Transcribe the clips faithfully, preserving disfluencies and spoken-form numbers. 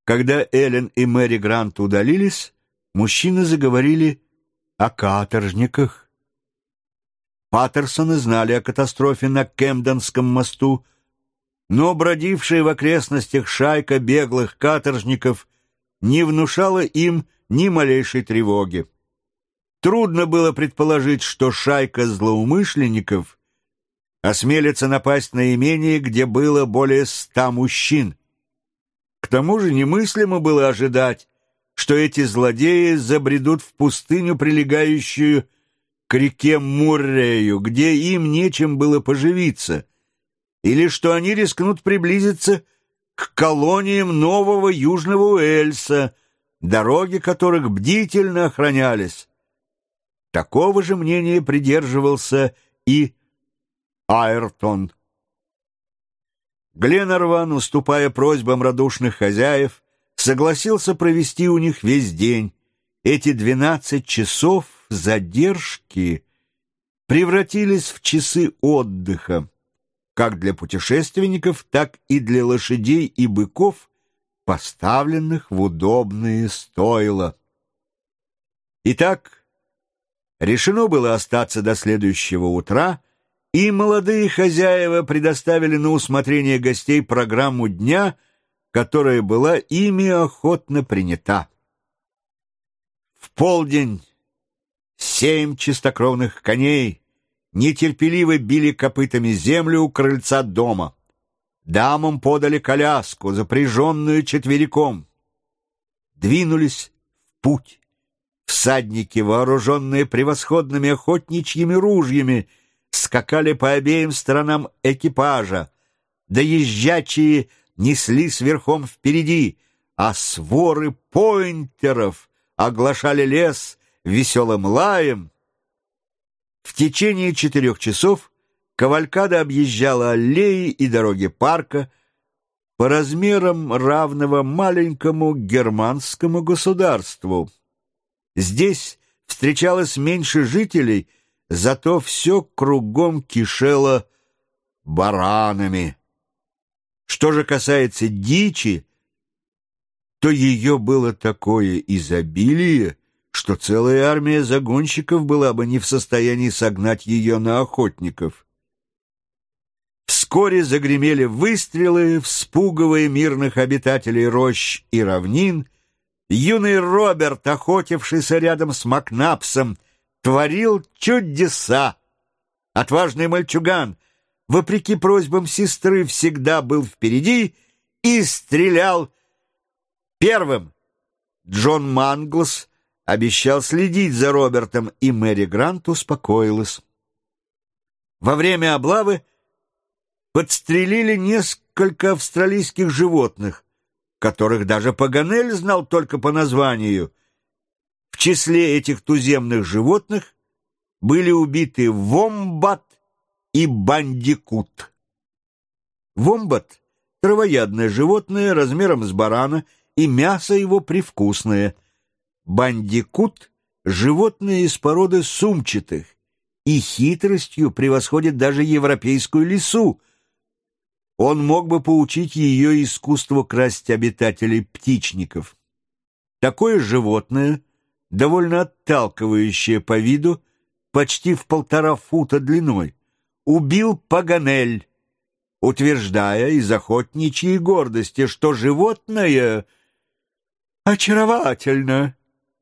Когда Эллен и Мэри Грант удалились, мужчины заговорили о каторжниках. Паттерсоны знали о катастрофе на Кемденском мосту, но бродившая в окрестностях шайка беглых каторжников не внушала им ни малейшей тревоги. Трудно было предположить, что шайка злоумышленников осмелится напасть на имение, где было более ста мужчин. К тому же немыслимо было ожидать, что эти злодеи забредут в пустыню, прилегающую к реке Муррею, где им нечем было поживиться, или что они рискнут приблизиться к колониям Нового Южного Уэльса, дороги которых бдительно охранялись. Такого же мнения придерживался и Айртон. Гленарван, уступая просьбам радушных хозяев, согласился провести у них весь день. Эти двенадцать часов задержки превратились в часы отдыха, как для путешественников, так и для лошадей и быков, поставленных в удобные стойла. Итак, решено было остаться до следующего утра, и молодые хозяева предоставили на усмотрение гостей программу дня, которая была ими охотно принята. В полдень семь чистокровных коней нетерпеливо били копытами землю у крыльца дома. Дамам подали коляску, запряженную четвериком. Двинулись в путь. Всадники, вооруженные превосходными охотничьими ружьями, скакали по обеим сторонам экипажа. Доезжачие неслись верхом впереди, а своры пойнтеров оглашали лес веселым лаем. В течение четырех часов кавалькада объезжала аллеи и дороги парка, по размерам равного маленькому германскому государству. Здесь встречалось меньше жителей, зато все кругом кишело баранами. Что же касается дичи, то ее было такое изобилие, что целая армия загонщиков была бы не в состоянии согнать ее на охотников. Вскоре загремели выстрелы, вспугивая мирных обитателей рощ и равнин. Юный Роберт, охотившийся рядом с Макнапсом, творил чудеса. Отважный мальчуган, вопреки просьбам сестры, всегда был впереди и стрелял первым. Джон Манглс обещал следить за Робертом, и Мэри Грант успокоилась. Во время облавы подстрелили несколько австралийских животных, которых даже Паганель знал только по названию. В числе этих туземных животных были убиты вомбат и бандикут. Вомбат — травоядное животное размером с барана, и мясо его привкусное. Бандикут — животное из породы сумчатых, и хитростью превосходит даже европейскую лису. Он мог бы поучить ее искусству красть обитателей птичников. Такое животное, довольно отталкивающее по виду, почти в полтора фута длиной, убил Паганель, утверждая из охотничьей гордости, что животное очаровательно.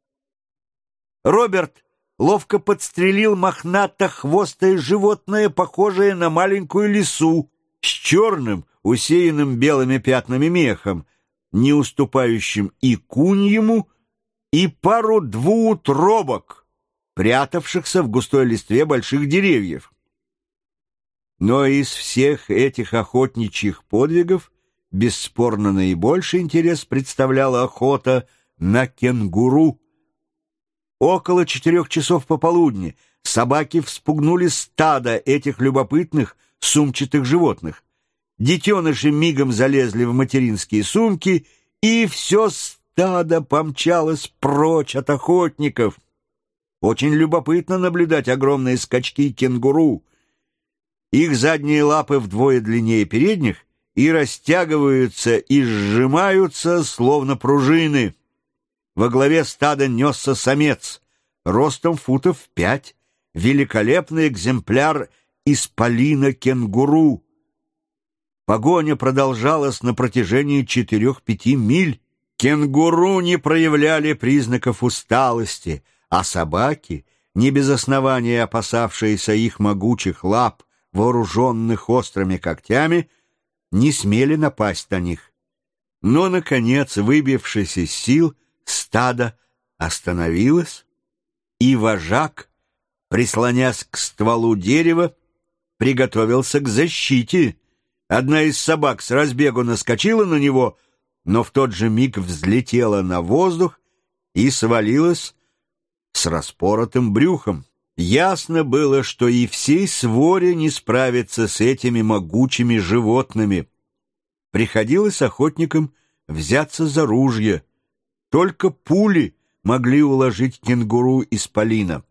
Роберт ловко подстрелил мохнато-хвостое животное, похожее на маленькую лису, с черным, усеянным белыми пятнами мехом, не уступающим и куньему, и пару двуутробок, прятавшихся в густой листве больших деревьев. Но из всех этих охотничьих подвигов бесспорно наибольший интерес представляла охота на кенгуру. Около четырех часов пополудни собаки вспугнули стадо этих любопытных сумчатых животных. Детеныши мигом залезли в материнские сумки, и все стадо помчалось прочь от охотников. Очень любопытно наблюдать огромные скачки кенгуру. Их задние лапы вдвое длиннее передних, и растягиваются, и сжимаются, словно пружины. Во главе стада несся самец, ростом футов пять, великолепный экземпляр исполина-кенгуру. Погоня продолжалась на протяжении четырех-пяти миль. Кенгуру не проявляли признаков усталости, а собаки, не без основания опасавшиеся их могучих лап, вооруженных острыми когтями, не смели напасть на них. Но, наконец, выбившись из сил, стадо остановилось, и вожак, прислонясь к стволу дерева, приготовился к защите. Одна из собак с разбегу наскочила на него, но в тот же миг взлетела на воздух и свалилась с распоротым брюхом. Ясно было, что и всей своре не справиться с этими могучими животными. Приходилось охотникам взяться за ружья. Только пули могли уложить кенгуру исполина.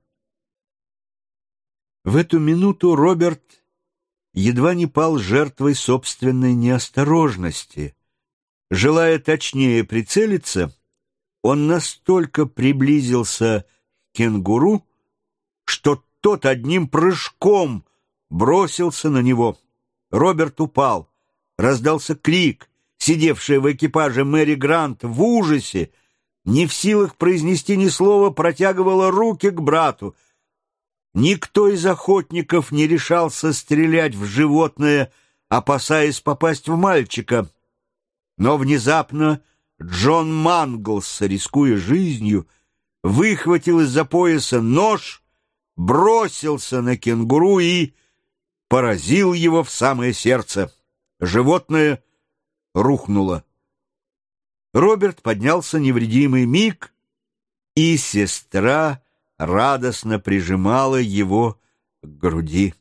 В эту минуту Роберт едва не пал жертвой собственной неосторожности. Желая точнее прицелиться, он настолько приблизился к кенгуру, что тот одним прыжком бросился на него. Роберт упал. Раздался крик. Сидевшая в экипаже Мэри Грант в ужасе, не в силах произнести ни слова, протягивала руки к брату. Никто из охотников не решался стрелять в животное, опасаясь попасть в мальчика. Но внезапно Джон Манглс, рискуя жизнью, выхватил из-за пояса нож, бросился на кенгуру и поразил его в самое сердце. Животное рухнуло. Роберт поднялся невредимый миг, и сестра радостно прижимала его к груди.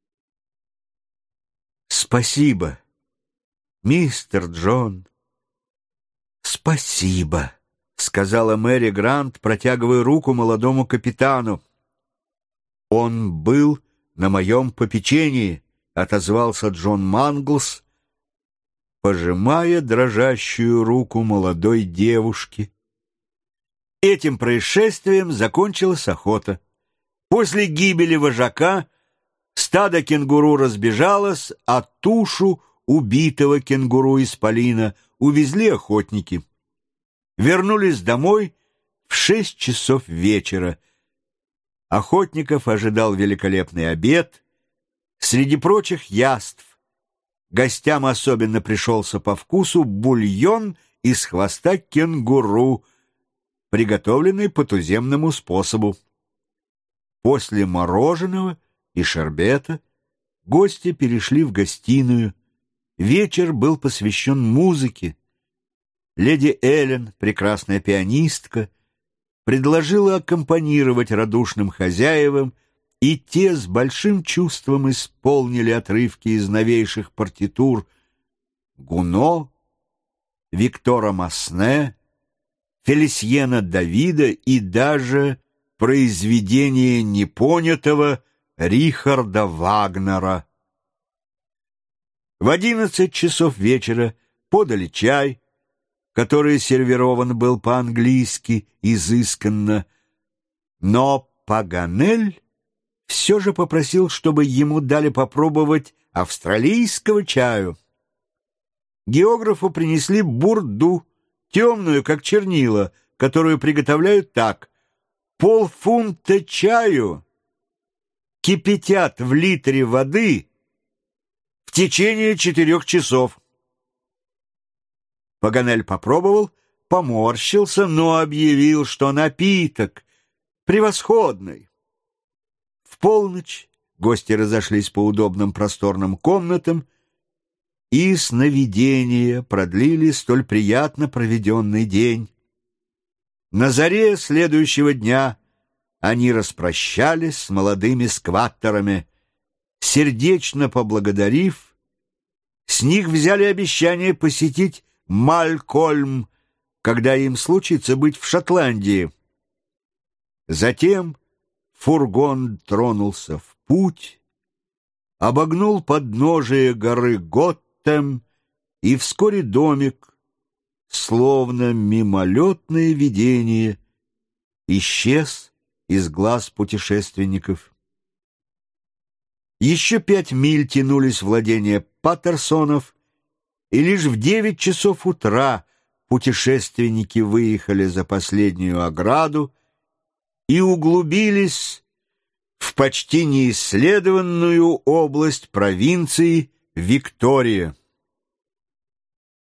«Спасибо, мистер Джон, спасибо», — сказала Мэри Грант, протягивая руку молодому капитану. «Он был на моем попечении», — отозвался Джон Манглс, пожимая дрожащую руку молодой девушки. Этим происшествием закончилась охота. После гибели вожака стадо кенгуру разбежалось, а тушу убитого кенгуру-исполина увезли охотники. Вернулись домой в шесть часов вечера. Охотников ожидал великолепный обед. Среди прочих яств гостям особенно пришелся по вкусу бульон из хвоста кенгуру, приготовленный по туземному способу. После мороженого и шербета гости перешли в гостиную. Вечер был посвящен музыке. Леди Эллен, прекрасная пианистка, предложила аккомпанировать радушным хозяевам, и те с большим чувством исполнили отрывки из новейших партитур Гуно, Виктора Масне, Фелисьена Давида и даже произведение непонятого Рихарда Вагнера. В одиннадцать часов вечера подали чай, который сервирован был по-английски изысканно, но Паганель все же попросил, чтобы ему дали попробовать австралийского чаю. Географу принесли бурду, темную, как чернила, которую приготовляют так: полфунта чаю кипятят в литре воды в течение четырех часов. Паганель попробовал, поморщился, но объявил, что напиток превосходный. В полночь гости разошлись по удобным просторным комнатам, и сновидения продлили столь приятно проведенный день. На заре следующего дня они распрощались с молодыми скваттерами. Сердечно поблагодарив, с них взяли обещание посетить Малькольм, когда им случится быть в Шотландии. Затем фургон тронулся в путь, обогнул подножие горы Готтем и вскоре домик, словно мимолетное видение, исчез из глаз путешественников. Еще пять миль тянулись владения Паттерсонов, и лишь в девять часов утра путешественники выехали за последнюю ограду и углубились в почти неисследованную область провинции Виктория.